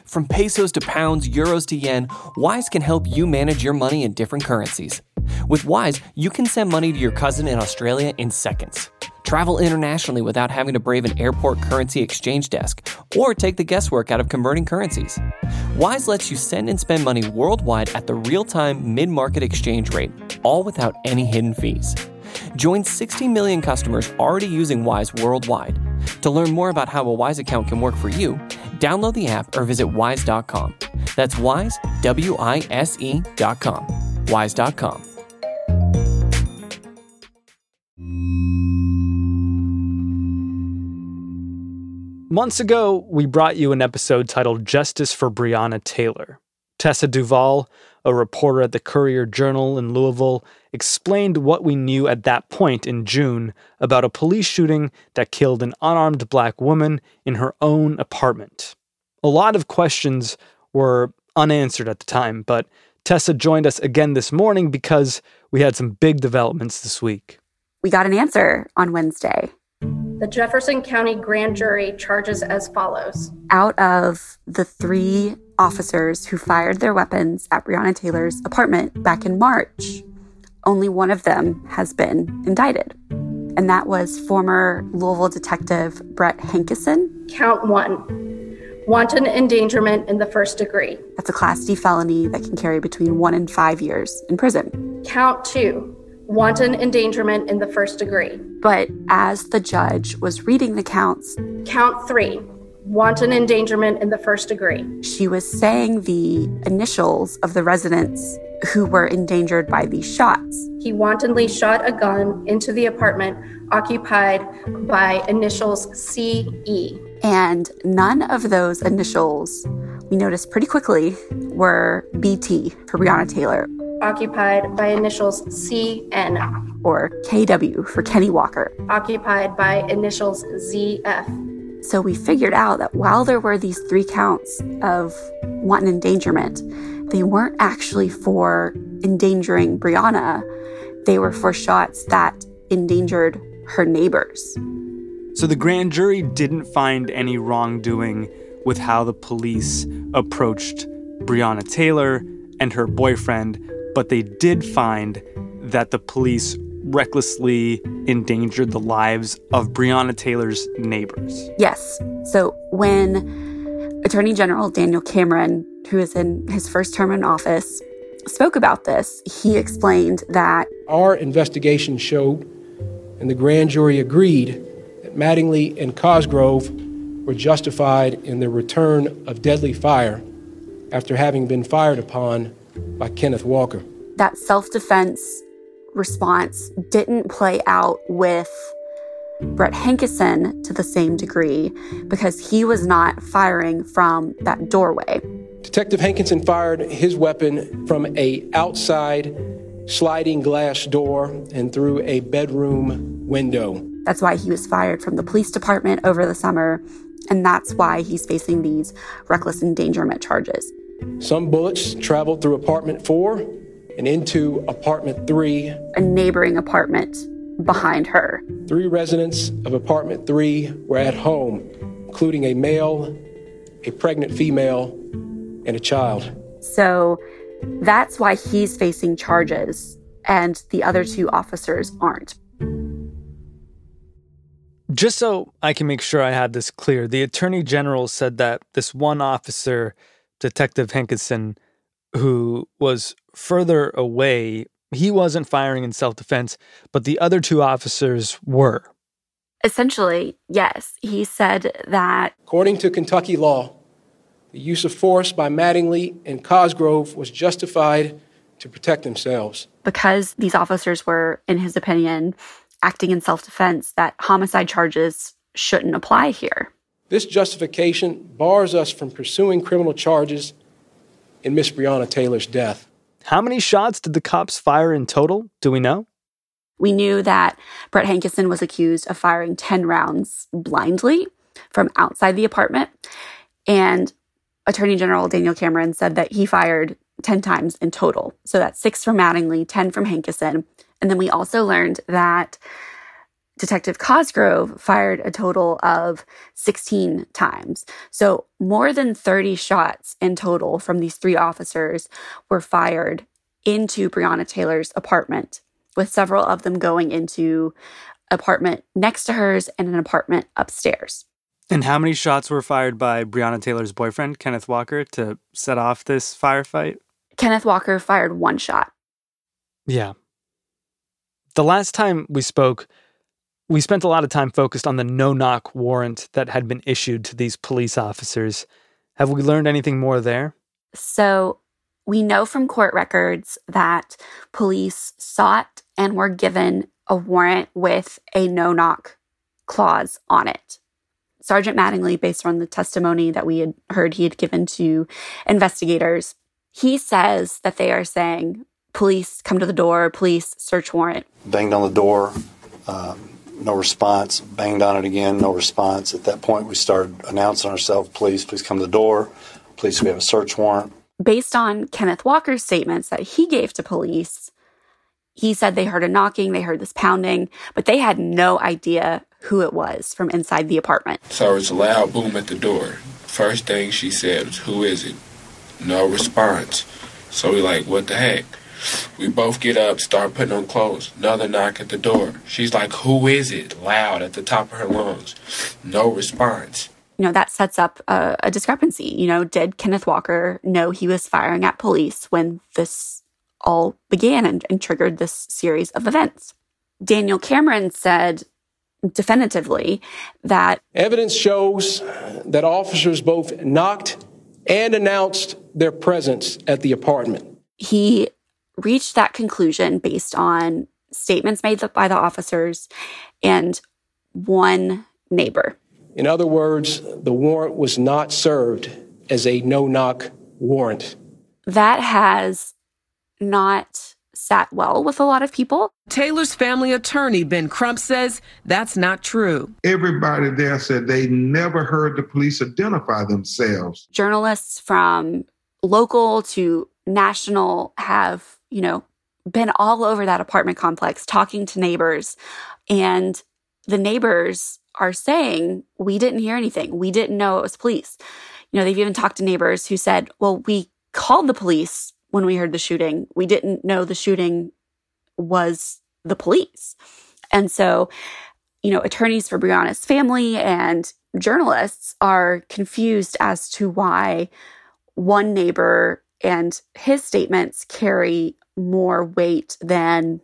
From pesos to pounds, euros to yen, Wise can help you manage your money in different currencies. With Wise, you can send money to your cousin in Australia in seconds. Travel internationally without having to brave an airport currency exchange desk or take the guesswork out of converting currencies. Wise lets you send and spend money worldwide at the real-time mid-market exchange rate, all without any hidden fees. Join 60 million customers already using Wise worldwide. To learn more about how a Wise account can work for you, download the app or visit wise.com. That's Wise, WISE.com. Wise.com. Months ago, we brought you an episode titled Justice for Breonna Taylor. Tessa Duvall, a reporter at the Courier-Journal in Louisville, explained what we knew at that point in June about a police shooting that killed an unarmed black woman in her own apartment. A lot of questions were unanswered at the time, but Tessa joined us again this morning because we had some big developments this week. We got an answer on Wednesday. The Jefferson County grand jury charges as follows. Out of the 3 officers who fired their weapons at Breonna Taylor's apartment back in March, only one of them has been indicted. And that was former Louisville detective Brett Hankison. Count 1, wanton endangerment in the first degree. That's a Class D felony that can carry between 1 and 5 years in prison. Count 2, wanton endangerment in the first degree. But as the judge was reading the counts, Count 3, wanton endangerment in the first degree. She was saying the initials of the residents who were endangered by these shots. He wantonly shot a gun into the apartment occupied by initials CE. And none of those initials, we noticed pretty quickly, were BT for Breonna Taylor. Occupied by initials CN. Or KW for Kenny Walker. Occupied by initials ZF. So we figured out that while there were these 3 counts of wanton endangerment, they weren't actually for endangering Breonna. They were for shots that endangered her neighbors. So the grand jury didn't find any wrongdoing with how the police approached Breonna Taylor and her boyfriend, but they did find that the police recklessly endangered the lives of Breonna Taylor's neighbors. Yes. So when Attorney General Daniel Cameron, who is in his first term in office, spoke about this, he explained that our investigation showed, and the grand jury agreed, that Mattingly and Cosgrove were justified in the return of deadly fire after having been fired upon by Kenneth Walker. That self-defense response didn't play out with Brett Hankison to the same degree because he was not firing from that doorway. Detective Hankison fired his weapon from a outside sliding glass door and through a bedroom window. That's why he was fired from the police department over the summer, and that's why he's facing these reckless endangerment charges. Some bullets traveled through apartment 4 and into apartment 3. A neighboring apartment behind her. 3 residents of apartment 3 were at home, including a male, a pregnant female, and a child. So that's why he's facing charges and the other 2 officers aren't. Just so I can make sure I had this clear, the Attorney General said that this one officer, Detective Hankison, who was further away, he wasn't firing in self-defense, but the other 2 officers were. Essentially, yes. He said that According to Kentucky law, the use of force by Mattingly and Cosgrove was justified to protect themselves. Because these officers were, in his opinion, acting in self-defense, that homicide charges shouldn't apply here. This justification bars us from pursuing criminal charges in Miss Breonna Taylor's death. How many shots did the cops fire in total? Do we know? We knew that Brett Hankison was accused of firing 10 rounds blindly from outside the apartment. And Attorney General Daniel Cameron said that he fired 10 times in total. So that's 6 from Mattingly, 10 from Hankison. And then we also learned that Detective Cosgrove fired a total of 16 times. So more than 30 shots in total from these 3 officers were fired into Breonna Taylor's apartment, with several of them going into an apartment next to hers and an apartment upstairs. And how many shots were fired by Breonna Taylor's boyfriend, Kenneth Walker, to set off this firefight? Kenneth Walker fired 1 shot. Yeah. The last time we spoke, we spent a lot of time focused on the no-knock warrant that had been issued to these police officers. Have we learned anything more there? So we know from court records that police sought and were given a warrant with a no-knock clause on it. Sergeant Mattingly, based on the testimony that we had heard he had given to investigators, he says that they are saying, police, come to the door, police, search warrant. Banged on the door, no response. Banged on it again, no response. At that point, we started announcing ourselves, please come to the door. Please, we have a search warrant. Based on Kenneth Walker's statements that he gave to police, he said they heard a knocking, they heard this pounding, but they had no idea who it was from inside the apartment. So it's a loud boom at the door. First thing she said was, who is it? No response. So we like, what the heck? We both get up, start putting on clothes. Another knock at the door. She's like, who is it? Loud at the top of her lungs. No response. That sets up a discrepancy. Did Kenneth Walker know he was firing at police when this all began and triggered this series of events? Daniel Cameron said definitively that evidence shows that officers both knocked and announced their presence at the apartment. He reached that conclusion based on statements made by the officers and one neighbor. In other words, the warrant was not served as a no-knock warrant. That has not sat well with a lot of people. Taylor's family attorney, Ben Crump, says that's not true. Everybody there said they never heard the police identify themselves. Journalists from local to national have, been all over that apartment complex talking to neighbors. And the neighbors are saying, we didn't hear anything. We didn't know it was police. They've even talked to neighbors who said, well, we called the police when we heard the shooting. We didn't know the shooting was the police. And so, attorneys for Breonna's family and journalists are confused as to why one neighbor and his statements carry more weight than,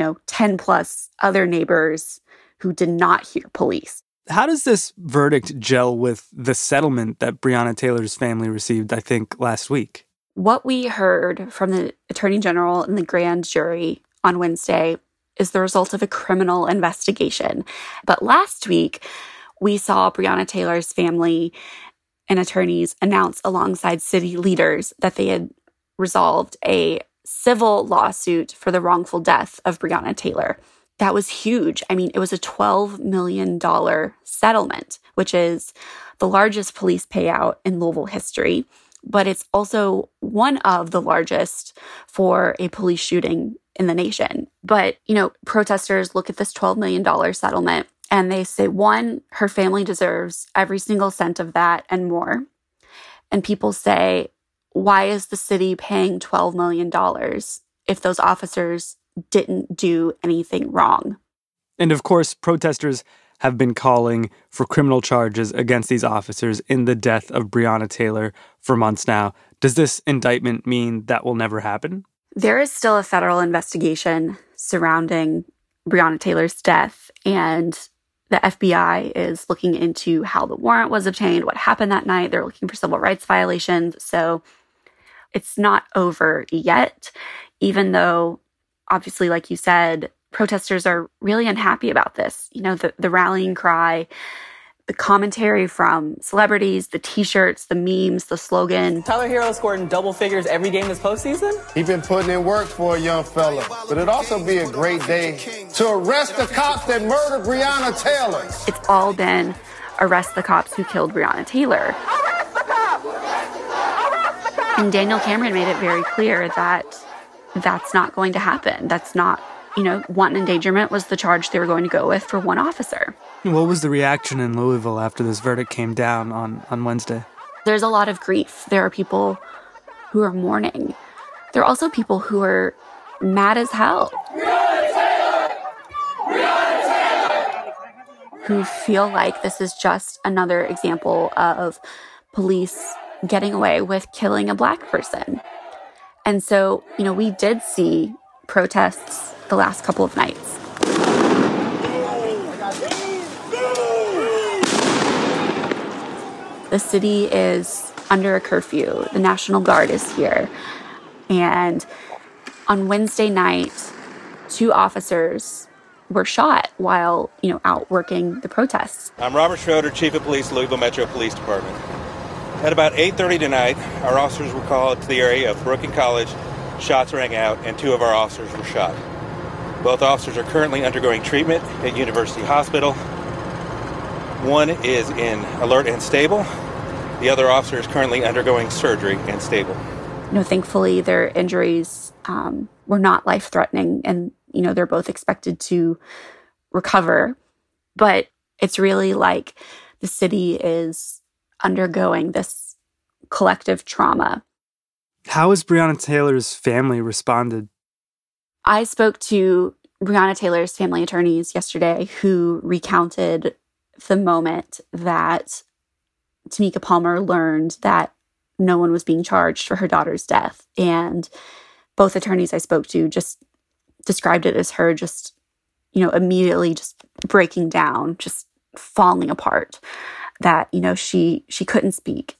10 plus other neighbors who did not hear police. How does this verdict gel with the settlement that Breonna Taylor's family received, I think, last week? What we heard from the Attorney General and the grand jury on Wednesday is the result of a criminal investigation. But last week, we saw Breonna Taylor's family and attorneys announce alongside city leaders that they had resolved a civil lawsuit for the wrongful death of Breonna Taylor. That was huge. It was a $12 million settlement, which is the largest police payout in Louisville history. But it's also one of the largest for a police shooting in the nation. But, protesters look at this $12 million settlement and they say, one, her family deserves every single cent of that and more. And people say, why is the city paying $12 million if those officers didn't do anything wrong? And of course, protesters have been calling for criminal charges against these officers in the death of Breonna Taylor for months now. Does this indictment mean that will never happen? There is still a federal investigation surrounding Breonna Taylor's death, and the FBI is looking into how the warrant was obtained, what happened that night. They're looking for civil rights violations. So it's not over yet, even though, obviously, like you said, protesters are really unhappy about this. The rallying cry, the commentary from celebrities, the T-shirts, the memes, the slogan. Tyler Herro scored in double figures every game this postseason. He's been putting in work for a young fella. But it'd also be a great day to arrest the cops that murdered Breonna Taylor. It's all been arrest the cops who killed Breonna Taylor. Arrest the cops! Arrest the cops! And Daniel Cameron made it very clear that that's not going to happen. That's not wanton endangerment was the charge they were going to go with for one officer. What was the reaction in Louisville after this verdict came down on Wednesday? There's a lot of grief. There are people who are mourning. There are also people who are mad as hell. Who feel like this is just another example of police getting away with killing a Black person. And so, we did see protests the last couple of nights. The city is under a curfew. The National Guard is here. And on Wednesday night, 2 officers were shot while, out working the protests. I'm Robert Schroeder, Chief of Police, Louisville Metro Police Department. At about 8:30 tonight, our officers were called to the area of Brooklyn College. Shots rang out, and 2 of our officers were shot. Both officers are currently undergoing treatment at University Hospital. One is in alert and stable. The other officer is currently undergoing surgery and stable. Thankfully, their injuries were not life-threatening, and, they're both expected to recover. But it's really like the city is undergoing this collective trauma. How has Breonna Taylor's family responded? I spoke to Breonna Taylor's family attorneys yesterday who recounted the moment that Tamika Palmer learned that no one was being charged for her daughter's death. And both attorneys I spoke to just described it as her just, immediately just breaking down, just falling apart, that, she couldn't speak.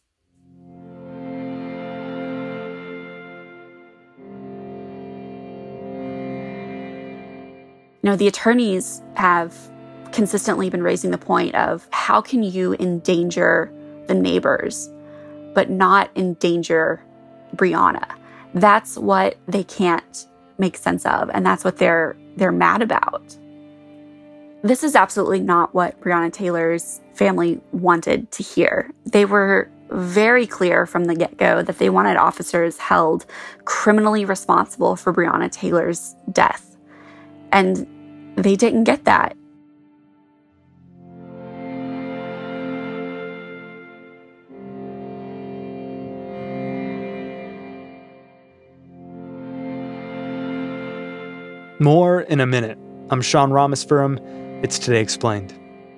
The attorneys have consistently been raising the point of how can you endanger the neighbors, but not endanger Breonna? That's what they can't make sense of, and that's what they're mad about. This is absolutely not what Breonna Taylor's family wanted to hear. They were very clear from the get-go that they wanted officers held criminally responsible for Breonna Taylor's death. And they didn't get that. More in a minute. I'm Sean Rameswaram. It's Today Explained.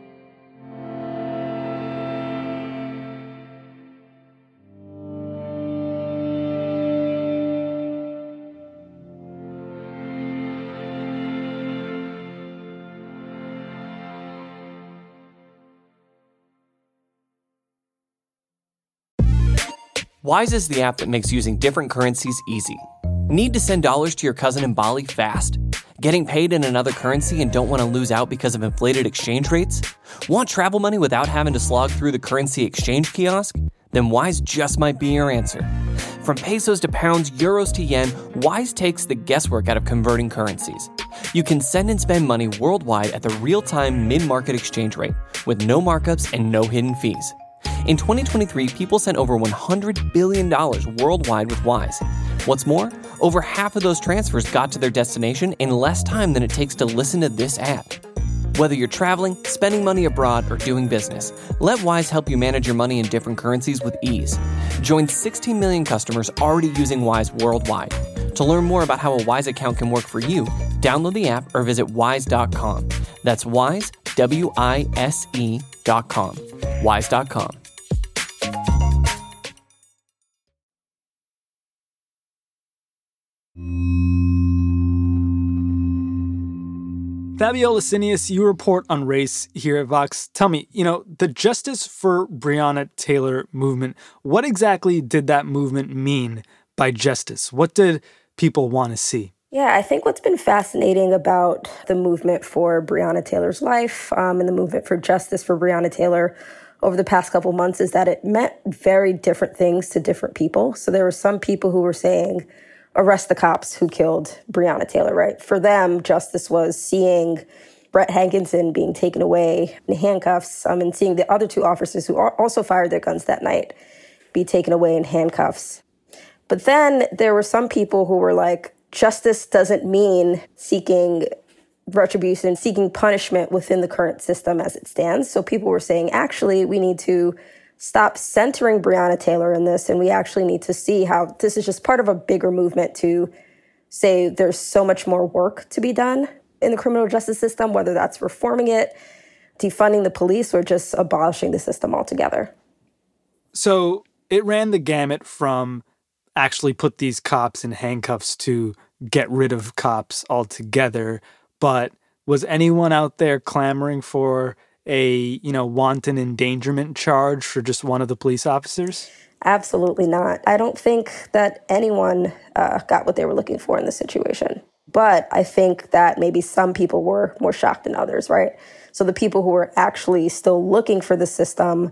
Wise is the app that makes using different currencies easy. Need to send dollars to your cousin in Bali fast? Getting paid in another currency and don't want to lose out because of inflated exchange rates? Want travel money without having to slog through the currency exchange kiosk? Then Wise just might be your answer. From pesos to pounds, euros to yen, Wise takes the guesswork out of converting currencies. You can send and spend money worldwide at the real-time mid-market exchange rate with no markups and no hidden fees. In 2023, people sent over $100 billion worldwide with Wise. What's more, over half of those transfers got to their destination in less time than it takes to listen to this ad. Whether you're traveling, spending money abroad, or doing business, let Wise help you manage your money in different currencies with ease. Join 16 million customers already using Wise worldwide. To learn more about how a Wise account can work for you, download the app or visit wise.com. That's Wise, WISE.com. Wise.com. Fabiola Sinius, you report on race here at Vox. Tell me, the Justice for Breonna Taylor movement, what exactly did that movement mean by justice? What did people want to see? Yeah, I think what's been fascinating about the movement for Breonna Taylor's life and the movement for justice for Breonna Taylor over the past couple months is that it meant very different things to different people. So there were some people who were saying, arrest the cops who killed Breonna Taylor, right? For them, justice was seeing Brett Hankinson being taken away in handcuffs and seeing the other 2 officers who also fired their guns that night be taken away in handcuffs. But then there were some people who were like, justice doesn't mean seeking retribution, seeking punishment within the current system as it stands. So people were saying, actually, we need to stop centering Breonna Taylor in this, and we actually need to see how this is just part of a bigger movement to say there's so much more work to be done in the criminal justice system, whether that's reforming it, defunding the police, or just abolishing the system altogether. So it ran the gamut from actually put these cops in handcuffs to get rid of cops altogether. But was anyone out there clamoring for a, wanton endangerment charge for just one of the police officers? Absolutely not. I don't think that anyone got what they were looking for in this situation. But I think that maybe some people were more shocked than others, right? So the people who were actually still looking for the system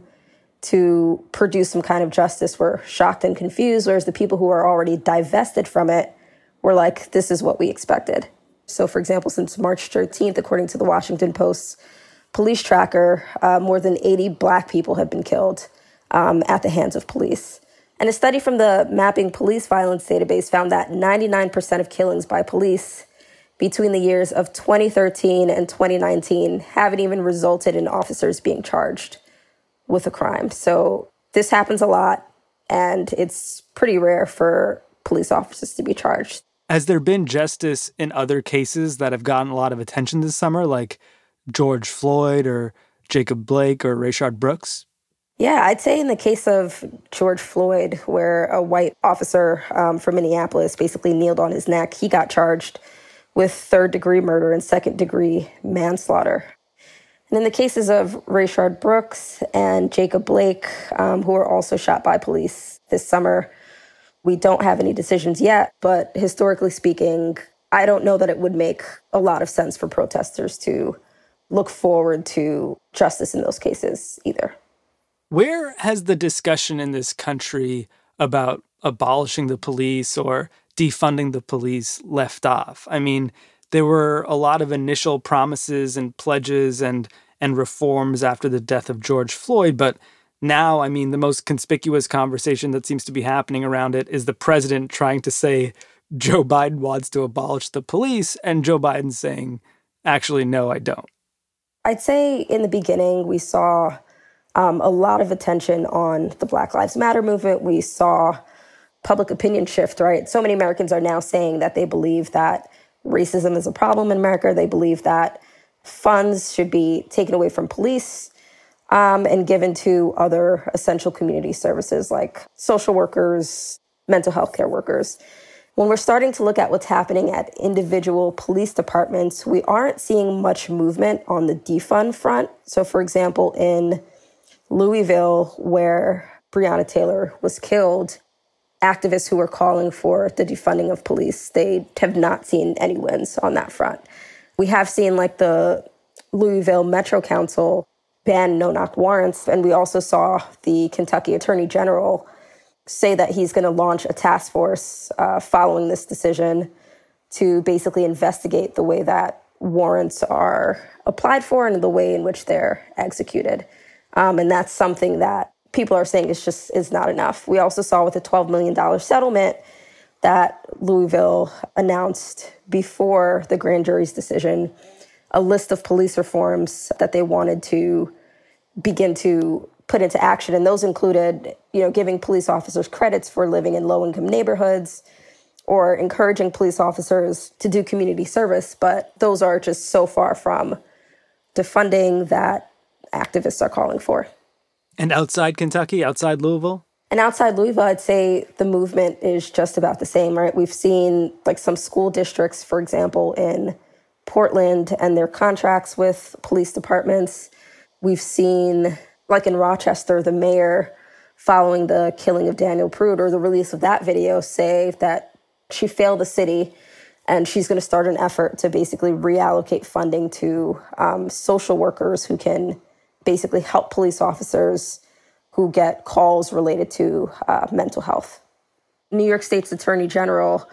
to produce some kind of justice were shocked and confused, whereas the people who are already divested from it were like, this is what we expected. So, for example, since March 13th, according to the Washington Post's police tracker, more than 80 Black people have been killed at the hands of police. And a study from the Mapping Police Violence database found that 99% of killings by police between the years of 2013 and 2019 haven't even resulted in officers being charged with a crime. So this happens a lot, and it's pretty rare for police officers to be charged. Has there been justice in other cases that have gotten a lot of attention this summer, like George Floyd or Jacob Blake or Rayshard Brooks? Yeah, I'd say in the case of George Floyd, where a white officer from Minneapolis basically kneeled on his neck, he got charged with third-degree murder and second-degree manslaughter. And in the cases of Rayshard Brooks and Jacob Blake, who were also shot by police this summer, we don't have any decisions yet, but historically speaking, I don't know that it would make a lot of sense for protesters to look forward to justice in those cases either. Where has the discussion in this country about abolishing the police or defunding the police left off? I mean, there were a lot of initial promises and pledges and reforms after the death of George Floyd, but now, I mean, the most conspicuous conversation that seems to be happening around it is the president trying to say Joe Biden wants to abolish the police, and Joe Biden saying, actually, no, I don't. I'd say in the beginning, we saw a lot of attention on the Black Lives Matter movement. We saw public opinion shift, right? So many Americans are now saying that they believe that racism is a problem in America. They believe that funds should be taken away from police and given to other essential community services like social workers, mental health care workers. When we're starting to look at what's happening at individual police departments, we aren't seeing much movement on the defund front. So, for example, in Louisville, where Breonna Taylor was killed, activists who were calling for the defunding of police, they have not seen any wins on that front. We have seen like the Louisville Metro Council ban no-knock warrants, and we also saw the Kentucky Attorney General say that he's going to launch a task force following this decision to basically investigate the way that warrants are applied for and the way in which they're executed. And that's something that people are saying is not enough. We also saw with the $12 million settlement that Louisville announced before the grand jury's decision, a list of police reforms that they wanted to begin to put into action. And those included, giving police officers credits for living in low-income neighborhoods or encouraging police officers to do community service. But those are just so far from the funding that activists are calling for. And outside Kentucky, outside Louisville? And outside Louisville, I'd say the movement is just about the same, right? We've seen like some school districts, for example, in Portland and their contracts with police departments. We've seen, like in Rochester, the mayor, following the killing of Daniel Prude or the release of that video, say that she failed the city and she's going to start an effort to basically reallocate funding to social workers who can basically help police officers who get calls related to mental health. New York State's Attorney General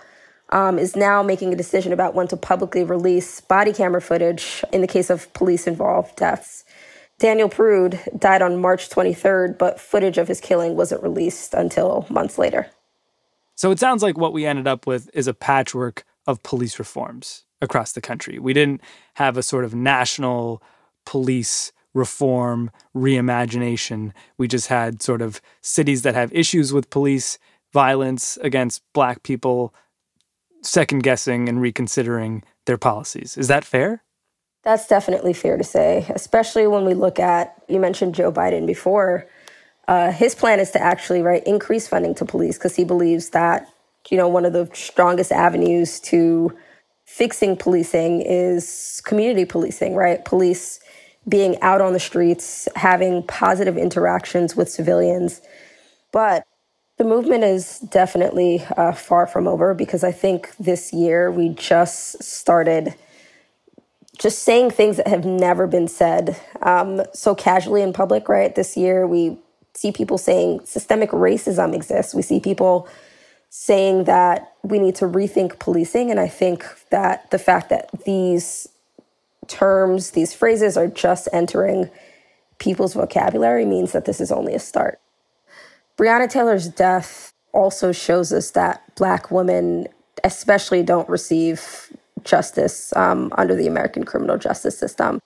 is now making a decision about when to publicly release body camera footage in the case of police-involved deaths. Daniel Prude died on March 23rd, but footage of his killing wasn't released until months later. So it sounds like what we ended up with is a patchwork of police reforms across the country. We didn't have a sort of national police reform reimagination. We just had sort of cities that have issues with police violence against Black people second-guessing and reconsidering their policies. Is that fair? That's definitely fair to say, especially when we look at, you mentioned Joe Biden before. His plan is to actually, increase funding to police because he believes that, one of the strongest avenues to fixing policing is community policing, right? Police being out on the streets, having positive interactions with civilians. But the movement is definitely far from over because I think this year we just started just saying things that have never been said so casually in public, right? This year we see people saying systemic racism exists. We see people saying that we need to rethink policing. And I think that the fact that these terms, these phrases are just entering people's vocabulary means that this is only a start. Breonna Taylor's death also shows us that Black women especially don't receive justice under the American criminal justice system.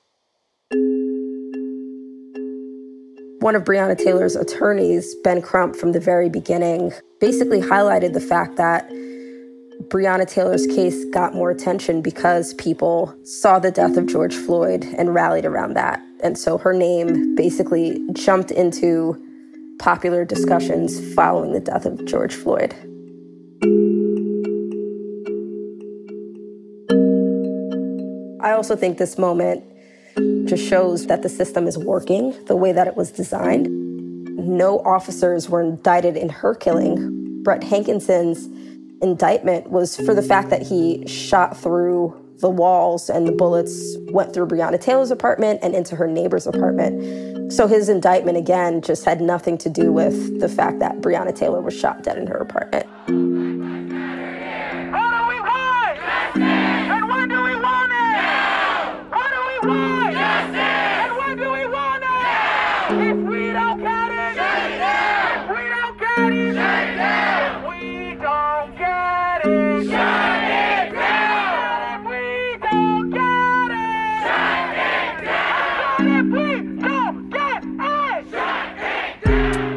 One of Breonna Taylor's attorneys, Ben Crump, from the very beginning, basically highlighted the fact that Breonna Taylor's case got more attention because people saw the death of George Floyd and rallied around that. And so her name basically jumped into popular discussions following the death of George Floyd. I also think this moment just shows that the system is working the way that it was designed. No officers were indicted in her killing. Brett Hankinson's indictment was for the fact that he shot through the walls and the bullets went through Breonna Taylor's apartment and into her neighbor's apartment. So his indictment, again, just had nothing to do with the fact that Breonna Taylor was shot dead in her apartment. What do we want? Justice! And when do we want it? Now! What do we want? Justice! And when do we want it? Now! If we don't get it, shut it down! If we don't get it, shut it down! If we don't get it, shut it down! If we don't get it, shut it down! And if we don't get it, shut it down!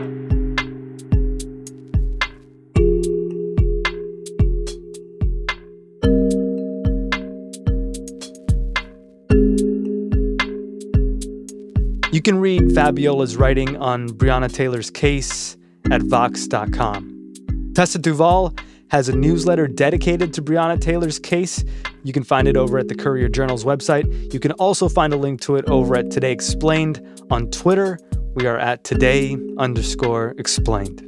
You can read Fabiola's writing on Breonna Taylor's case at Vox.com. Tessa Duvall has a newsletter dedicated to Breonna Taylor's case. You can find it over at the Courier Journal's website. You can also find a link to it over at Today Explained on Twitter. We are at Today_Explained.